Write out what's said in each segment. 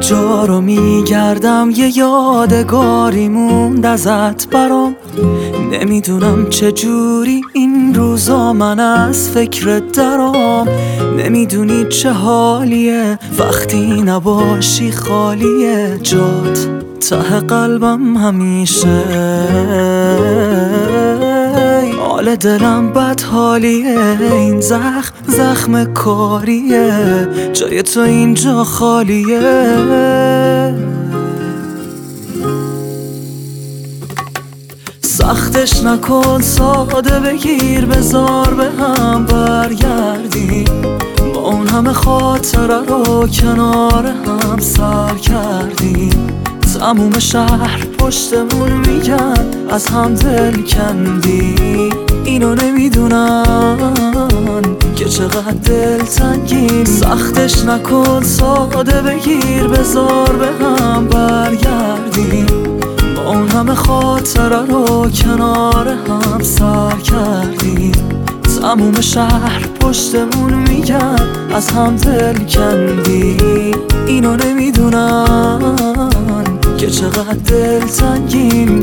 جا رو میگردم یه یادگاری موند ازت برام. نمیدونم چجوری این روزا من از فکرت درام. نمیدونی چه حالیه وقتی نباشی خالیه جات ته قلبم همیشه. حال دلم بد حالیه این زخم کاریه جای تو اینجا خالیه. سختش نکن ساده بگیر بذار به هم برگردیم. با اون همه خاطره رو کنار هم سر کردیم. تموم شهر پشتمون میگن از هم دل کندی. اینو نمیدونن که چقدر دل تنگیم. سختش نکن ساده بگیر بذار به هم برگردیم. با اون همه خاطره رو کنار هم سر کردیم. تموم شهر پشتمون میگن از هم دل کندی. اینو نمیدونن که چقدر دل تنگیم.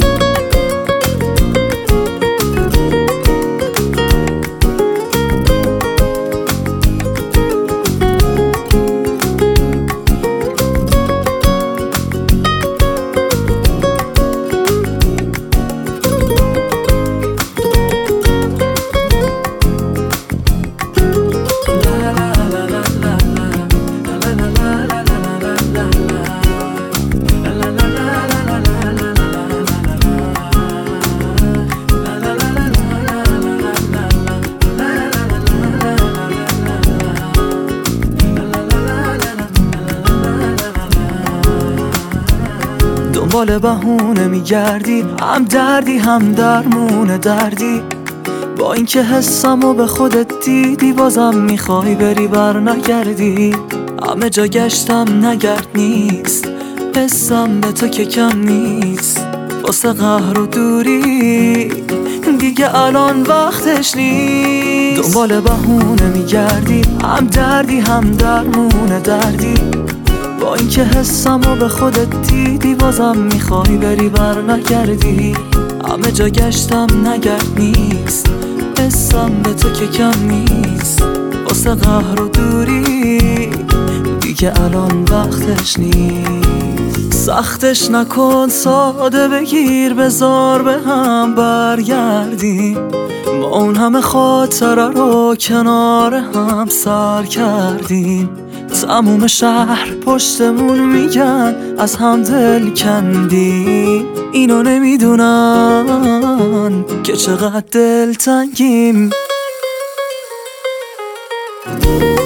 دنبال بهونه میگردی هم دردی هم درمون دردی. با اینکه حسمو به خودت دیدی بازم میخوای بری بر نگردی. همه جا گشتم نگرد نیست حسم به تو که کم نیست. واسه قهر و دوری دیگه الان وقتش نیست. دنبال بهونه میگردی هم دردی هم درمون دردی. با اینکه حسمو به خودت دیدی بازم میخوای بری بر نگردی. همه جا گشتم نگرد نیست حسم به تو که کم نیست. واسه قهر و دوری دیگه الان وقتش نیست. سختش نکن ساده بگیر بذار به هم برگردیم. ما اون همه خاطره رو کنار هم سر کردیم. تموم شهر پشتمون میگن از هم دل کندیم. اینو نمیدونن که چقدر دل تنگیم.